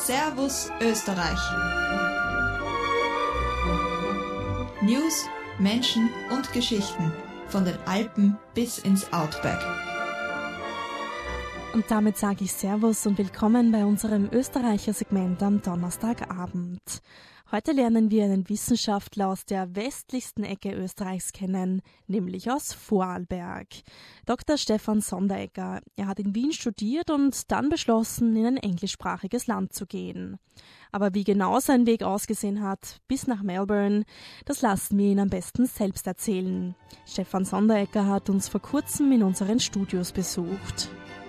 Servus Österreich. News, Menschen und Geschichten von den Alpen bis ins Outback. Und damit sage ich Servus und willkommen bei unserem Österreicher-Segment am Donnerstagabend. Heute lernen wir einen Wissenschaftler aus der westlichsten Ecke Österreichs kennen, nämlich aus Vorarlberg. Dr. Stefan Sonderegger. Er hat in Wien studiert und dann beschlossen, in ein englischsprachiges Land zu gehen. Aber wie genau sein Weg ausgesehen hat, bis nach Melbourne, das lassen wir ihn am besten selbst erzählen. Stefan Sonderegger hat uns vor kurzem in unseren Studios besucht.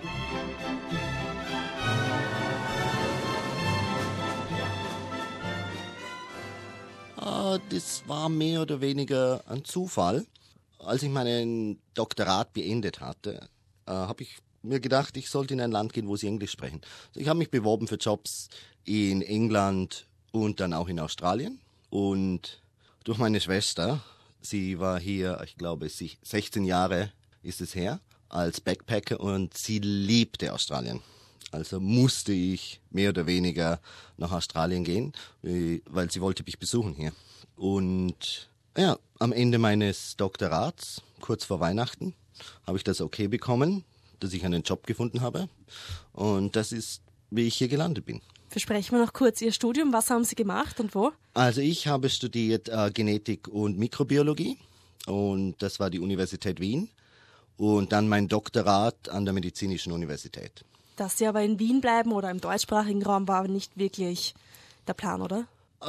Das war mehr oder weniger ein Zufall. Als ich meinen Doktorat beendet hatte, habe ich mir gedacht, ich sollte in ein Land gehen, wo sie Englisch sprechen. Also ich habe mich beworben für Jobs in England und dann auch in Australien. Und durch meine Schwester, sie war hier, ich glaube 16 Jahre ist es her, als Backpacker und sie liebte Australien. Also musste ich mehr oder weniger nach Australien gehen, weil sie wollte mich besuchen hier. Und ja, am Ende meines Doktorats, kurz vor Weihnachten, habe ich das okay bekommen, dass ich einen Job gefunden habe. Und das ist, wie ich hier gelandet bin. Besprechen wir noch kurz Ihr Studium. Was haben Sie gemacht und wo? Also ich habe studiert Genetik und Mikrobiologie und das war die Universität Wien. Und dann mein Doktorat an der Medizinischen Universität. Dass Sie aber in Wien bleiben oder im deutschsprachigen Raum war nicht wirklich der Plan, oder?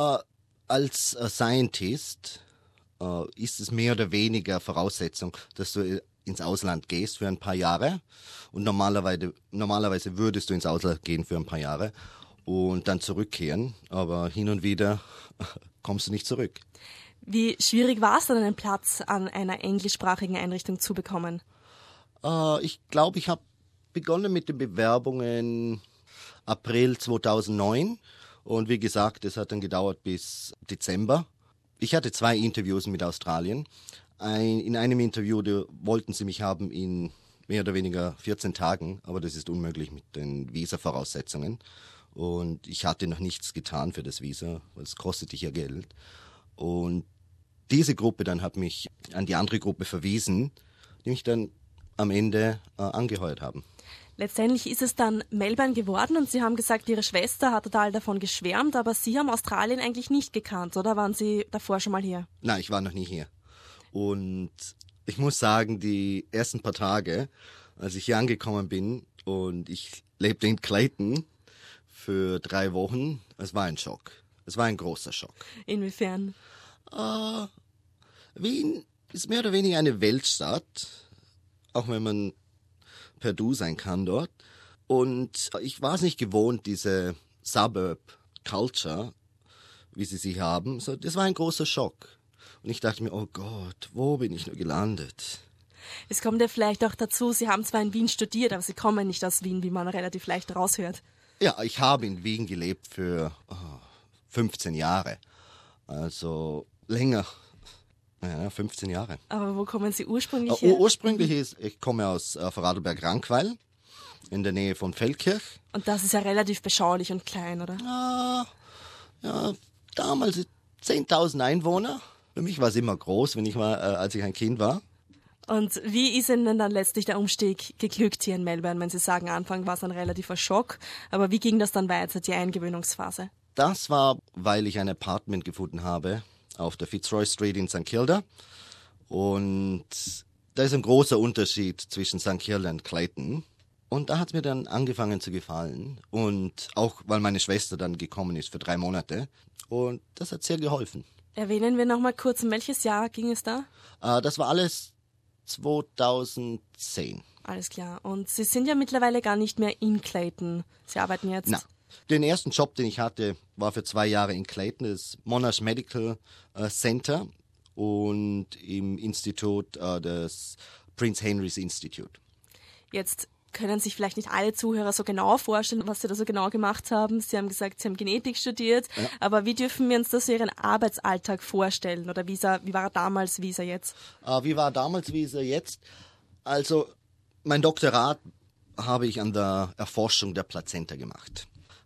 Als Scientist ist es mehr oder weniger Voraussetzung, dass du ins Ausland gehst für ein paar Jahre. Und normalerweise würdest du ins Ausland gehen für ein paar Jahre und dann zurückkehren. Aber hin und wieder kommst du nicht zurück. Wie schwierig war es dann, einen Platz an einer englischsprachigen Einrichtung zu bekommen? Ich glaube, ich habe begonnen mit den Bewerbungen April 2009 und wie gesagt, es hat dann gedauert bis Dezember. Ich hatte 2 Interviews mit Australien. In einem Interview wollten sie mich haben in mehr oder weniger 14 Tagen, aber das ist unmöglich mit den Visa-Voraussetzungen. Und ich hatte noch nichts getan für das Visa, weil es kostete ja Geld. Und diese Gruppe dann hat mich an die andere Gruppe verwiesen, die mich dann am Ende angeheuert haben. Letztendlich ist es dann Melbourne geworden und Sie haben gesagt, Ihre Schwester hat total davon geschwärmt, aber Sie haben Australien eigentlich nicht gekannt, oder? Waren Sie davor schon mal hier? Nein, ich war noch nie hier. Und ich muss sagen, die ersten paar Tage, als ich hier angekommen bin und ich lebte in Clayton für 3 Wochen, es war ein Schock. Es war ein großer Schock. Inwiefern? Wien ist mehr oder weniger eine Weltstadt, auch wenn man per Du sein kann dort. Und ich war es nicht gewohnt, diese Suburb-Culture, wie sie sie haben. So, das war ein großer Schock. Und ich dachte mir, oh Gott, wo bin ich nur gelandet? Es kommt ja vielleicht auch dazu, Sie haben zwar in Wien studiert, aber Sie kommen nicht aus Wien, wie man relativ leicht raushört. Ja, ich habe in Wien gelebt für 15 Jahre. Also länger. Ja, 15 Jahre. Aber wo kommen Sie ursprünglich her? Ursprünglich ich komme aus Vorarlberg-Rankweil, in der Nähe von Feldkirch. Und das ist ja relativ beschaulich und klein, oder? Ja, damals 10.000 Einwohner. Für mich war es immer groß, als ich ein Kind war. Und wie ist Ihnen denn dann letztlich der Umstieg geglückt hier in Melbourne? Wenn Sie sagen, am Anfang war es ein relativer Schock, aber wie ging das dann weiter, die Eingewöhnungsphase? Das war, weil ich ein Apartment gefunden habe auf der Fitzroy Street in St. Kilda. Und da ist ein großer Unterschied zwischen St. Kilda und Clayton. Und da hat es mir dann angefangen zu gefallen. Und auch, weil meine Schwester dann gekommen ist für 3 Monate. Und das hat sehr geholfen. Erwähnen wir noch mal kurz, um welches Jahr ging es da? Das war alles 2010. Alles klar. Und Sie sind ja mittlerweile gar nicht mehr in Clayton. Sie arbeiten jetzt... Na, den ersten Job, den ich hatte, war für 2 Jahre in Clayton, das Monash Medical Center und im Institut, das Prince Henry's Institute. Jetzt können sich vielleicht nicht alle Zuhörer so genau vorstellen, was Sie da so genau gemacht haben. Sie haben gesagt, Sie haben Genetik studiert, ja. Aber wie dürfen wir uns das so Ihren Arbeitsalltag vorstellen? Oder wie war er damals, wie ist er jetzt? Wie war er damals, wie ist er jetzt? Also, mein Doktorat habe ich an der Erforschung der Plazenta gemacht.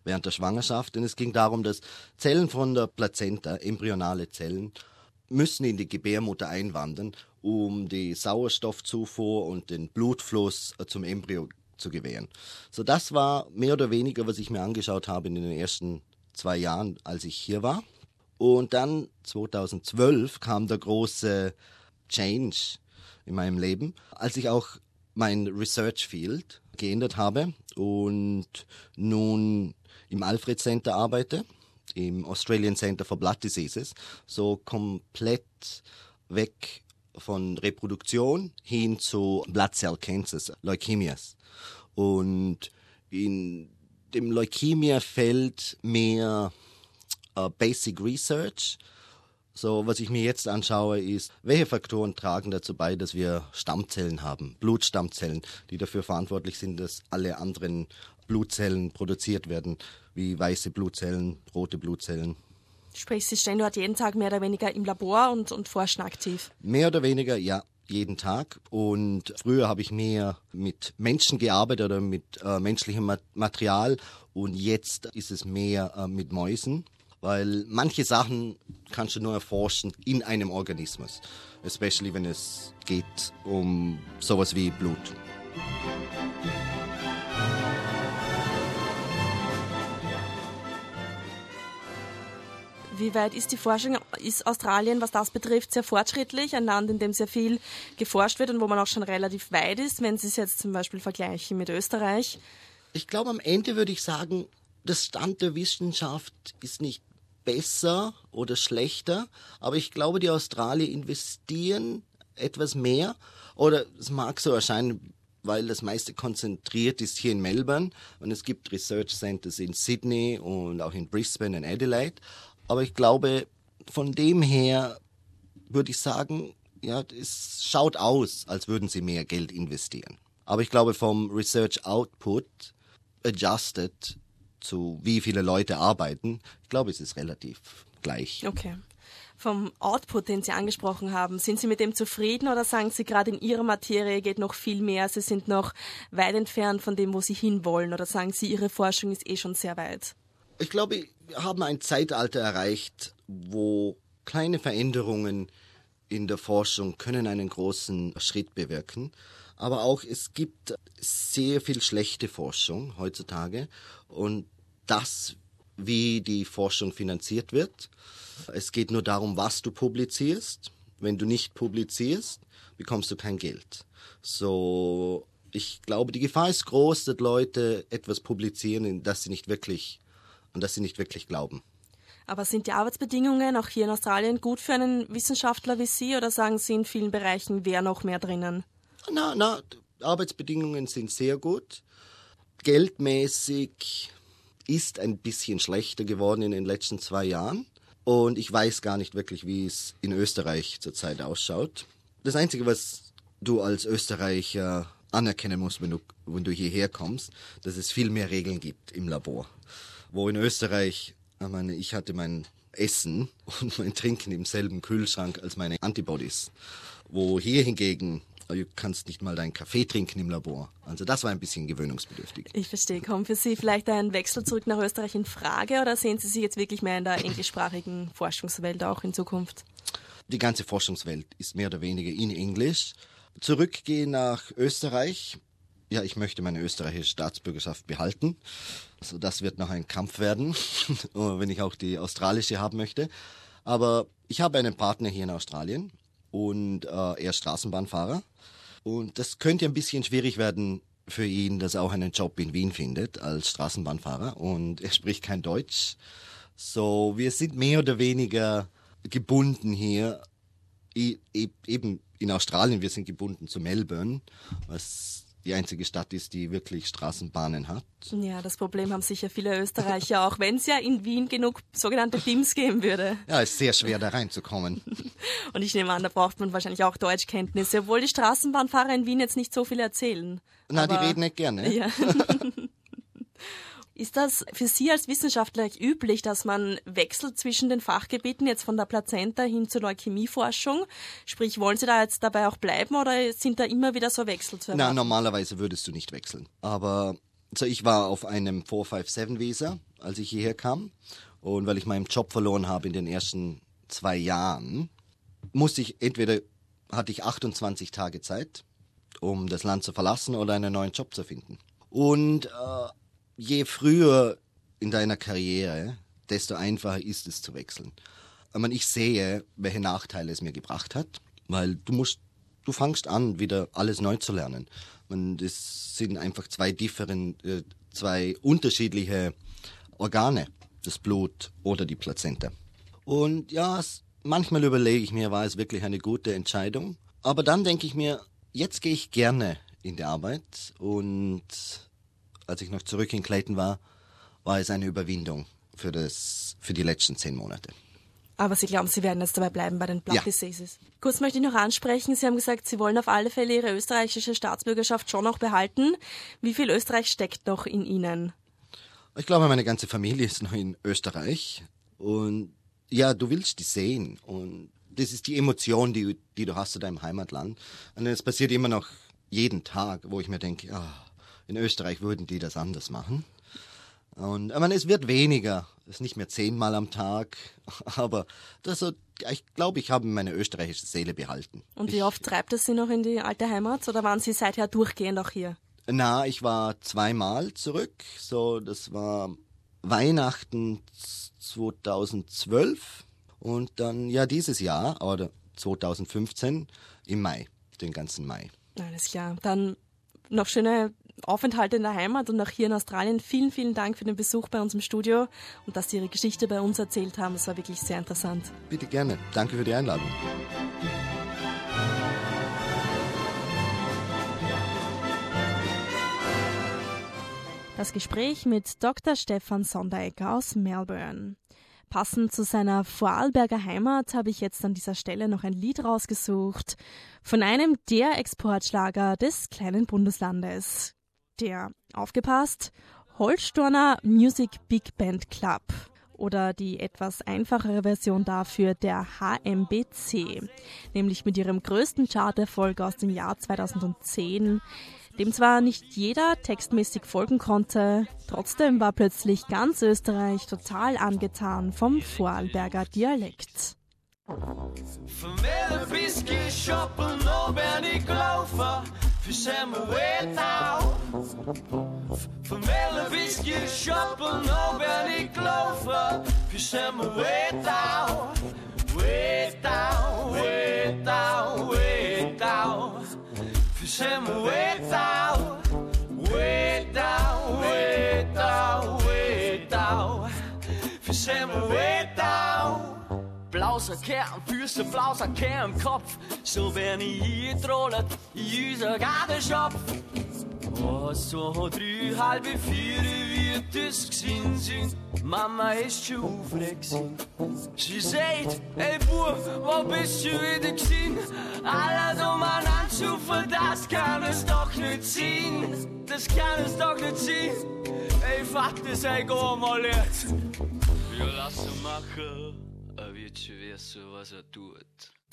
während der Schwangerschaft. Und es ging darum, dass Zellen von der Plazenta, embryonale Zellen, müssen in die Gebärmutter einwandern, um die Sauerstoffzufuhr und den Blutfluss zum Embryo zu gewähren. So, das war mehr oder weniger, was ich mir angeschaut habe in den ersten 2 Jahren, als ich hier war. Und dann 2012 kam der große Change in meinem Leben, als ich auch mein Research Field geändert habe und nun im Alfred Center arbeite, im Australian Center for Blood Diseases, so komplett weg von Reproduktion hin zu Blood Cell Cancers, Leukämias. Und in dem Leukämia-Feld mehr Basic Research. So, was ich mir jetzt anschaue, ist, welche Faktoren tragen dazu bei, dass wir Stammzellen haben, Blutstammzellen, die dafür verantwortlich sind, dass alle anderen Blutzellen produziert werden, wie weiße Blutzellen, rote Blutzellen. Sprich, Sie stehen dort jeden Tag mehr oder weniger im Labor und forschen aktiv? Mehr oder weniger, ja, jeden Tag. Und früher habe ich mehr mit Menschen gearbeitet oder mit menschlichem Material und jetzt ist es mehr mit Mäusen. Weil manche Sachen kannst du nur erforschen in einem Organismus. Especially wenn es geht um sowas wie Blut. Wie weit ist die Forschung? Ist Australien, was das betrifft, sehr fortschrittlich? Ein Land, in dem sehr viel geforscht wird und wo man auch schon relativ weit ist, wenn Sie es jetzt zum Beispiel vergleichen mit Österreich? Ich glaube, am Ende würde ich sagen, der Stand der Wissenschaft ist nicht besser oder schlechter, aber ich glaube, die Australier investieren etwas mehr, oder es mag so erscheinen, weil das meiste konzentriert ist hier in Melbourne und es gibt Research Centers in Sydney und auch in Brisbane und Adelaide, aber ich glaube, von dem her würde ich sagen, ja, es schaut aus, als würden sie mehr Geld investieren. Aber ich glaube, vom Research Output adjusted zu wie viele Leute arbeiten, ich glaube, es ist relativ gleich. Okay. Vom Output, den Sie angesprochen haben, sind Sie mit dem zufrieden oder sagen Sie, gerade in Ihrer Materie geht noch viel mehr, Sie sind noch weit entfernt von dem, wo Sie hinwollen, oder sagen Sie, Ihre Forschung ist schon sehr weit? Ich glaube, wir haben ein Zeitalter erreicht, wo kleine Veränderungen in der Forschung können einen großen Schritt bewirken. Aber auch es gibt sehr viel schlechte Forschung heutzutage und das, wie die Forschung finanziert wird. Es geht nur darum, was du publizierst. Wenn du nicht publizierst, bekommst du kein Geld. So, ich glaube, die Gefahr ist groß, dass Leute etwas publizieren, an das sie nicht wirklich glauben. Aber sind die Arbeitsbedingungen auch hier in Australien gut für einen Wissenschaftler wie Sie oder sagen Sie, in vielen Bereichen wäre noch mehr drinnen? Arbeitsbedingungen sind sehr gut. Geldmäßig ist ein bisschen schlechter geworden in den letzten 2 Jahren. Und ich weiß gar nicht wirklich, wie es in Österreich zurzeit ausschaut. Das Einzige, was du als Österreicher anerkennen musst, wenn du hierher kommst, dass es viel mehr Regeln gibt im Labor. Wo in Österreich, ich hatte mein Essen und mein Trinken im selben Kühlschrank als meine Antibodies. Wo hier hingegen, du kannst nicht mal deinen Kaffee trinken im Labor. Also das war ein bisschen gewöhnungsbedürftig. Ich verstehe. Kommt für Sie vielleicht ein Wechsel zurück nach Österreich in Frage oder sehen Sie sich jetzt wirklich mehr in der englischsprachigen Forschungswelt auch in Zukunft? Die ganze Forschungswelt ist mehr oder weniger in Englisch. Zurückgehen nach Österreich. Ja, ich möchte meine österreichische Staatsbürgerschaft behalten. Also das wird noch ein Kampf werden, wenn ich auch die australische haben möchte. Aber ich habe einen Partner hier in Australien und er ist Straßenbahnfahrer. Und das könnte ein bisschen schwierig werden für ihn, dass er auch einen Job in Wien findet als Straßenbahnfahrer. Und er spricht kein Deutsch. So, wir sind mehr oder weniger gebunden hier. Eben in Australien, wir sind gebunden zu Melbourne, was die einzige Stadt ist, die wirklich Straßenbahnen hat. Ja, das Problem haben sicher viele Österreicher, auch wenn es ja in Wien genug sogenannte BIMs geben würde. Ja, es ist sehr schwer, da reinzukommen. Und ich nehme an, da braucht man wahrscheinlich auch Deutschkenntnisse, obwohl die Straßenbahnfahrer in Wien jetzt nicht so viel erzählen. Na, die reden nicht gerne. Ja. Ist das für Sie als Wissenschaftler üblich, dass man wechselt zwischen den Fachgebieten, jetzt von der Plazenta hin zur Leukämieforschung? Sprich, wollen Sie da jetzt dabei auch bleiben oder sind da immer wieder so Wechsel zu erwarten? Na, normalerweise würdest du nicht wechseln. Aber So, ich war auf einem 457-Visa, als ich hierher kam. Und weil ich meinen Job verloren habe in den ersten 2 Jahren, hatte ich 28 Tage Zeit, um das Land zu verlassen oder einen neuen Job zu finden. Und je früher in deiner Karriere, desto einfacher ist es zu wechseln. Ich sehe, welche Nachteile es mir gebracht hat, weil du fängst an, wieder alles neu zu lernen. Es sind einfach zwei unterschiedliche Organe, das Blut oder die Plazenta. Und ja, manchmal überlege ich mir, war es wirklich eine gute Entscheidung? Aber dann denke ich mir, jetzt gehe ich gerne in die Arbeit. Und als ich noch zurück in Clayton war es eine Überwindung für die letzten 10 Monate. Aber Sie glauben, Sie werden jetzt dabei bleiben bei den Blood Diseases? Kurz möchte ich noch ansprechen, Sie haben gesagt, Sie wollen auf alle Fälle Ihre österreichische Staatsbürgerschaft schon noch behalten. Wie viel Österreich steckt noch in Ihnen? Ich glaube, meine ganze Familie ist noch in Österreich. Und ja, du willst die sehen. Und das ist die Emotion, die du hast zu deinem Heimatland. Und es passiert immer noch jeden Tag, wo ich mir denke, in Österreich würden die das anders machen. Und es wird weniger, es ist nicht mehr 10-mal am Tag, aber ich glaube, ich habe meine österreichische Seele behalten. Und wie oft treibt es Sie noch in die alte Heimat oder waren Sie seither durchgehend auch hier? Ich war 2-mal zurück, das war Weihnachten 2012 und dann dieses Jahr, oder 2015 im Mai, den ganzen Mai. Alles klar, dann noch schöne Aufenthalte in der Heimat und auch hier in Australien. Vielen, vielen Dank für den Besuch bei uns im Studio und dass Sie Ihre Geschichte bei uns erzählt haben. Das war wirklich sehr interessant. Bitte gerne. Danke für die Einladung. Das Gespräch mit Dr. Stefan Sonderegger aus Melbourne. Passend zu seiner Vorarlberger Heimat habe ich jetzt an dieser Stelle noch ein Lied rausgesucht von einem der Exportschlager des kleinen Bundeslandes. Der, aufgepasst, Holzstorner Music Big Band Club oder die etwas einfachere Version dafür der HMBC, nämlich mit ihrem größten Charterfolg aus dem Jahr 2010, dem zwar nicht jeder textmäßig folgen konnte, trotzdem war plötzlich ganz Österreich total angetan vom Vorarlberger Dialekt. Familie Whisky shoppen, no Bernie Glaufer, für Samuel Wetau. Familie Whisky shoppen, no Bernie Glaufer, für Samuel Wetau. Wetau, Wetau, Wetau, für Samuel Wetau. Wetau, Wetau, Wetau, für Samuel Wetau. Blauser Kern, Füße, blauser Kern im Kopf, so werden hier getrollt in unser Gartenschopf. So 3, 4 wird es gewesen sein, Mama ist schon aufgeregt. Sie sagt, ey Bub, wo bist du wieder gewesen? Alle umeinander schufen, das kann es doch nicht sein. Das kann es doch nicht sein. Ey Vater, sei gar mal jetzt. Wir lassen machen. Wird schon wissen, was tut.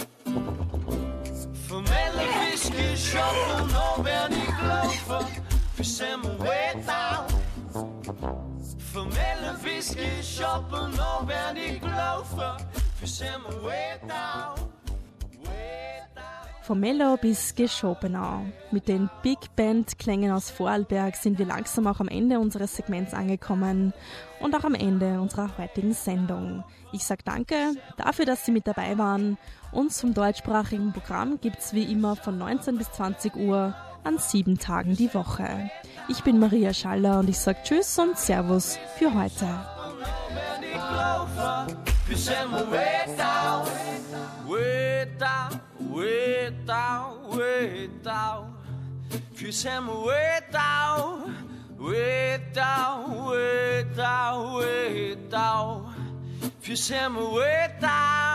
Familie Whisky shoppen, no Bernie Glaufer, für Samuel Wetau. Familie Whisky shoppen, no Bernie Glaufer, für Samuel Wetau. Vom Mello bis Geschopenau. Mit den Big Band Klängen aus Vorarlberg sind wir langsam auch am Ende unseres Segments angekommen und auch am Ende unserer heutigen Sendung. Ich sage danke dafür, dass Sie mit dabei waren. Uns vom deutschsprachigen Programm gibt's wie immer von 19 bis 20 Uhr an 7 Tagen die Woche. Ich bin Maria Schaller und ich sage Tschüss und Servus für heute. Für Samuel Wetau, Wetau, Wetau, Wetau, für Samuel Wetau.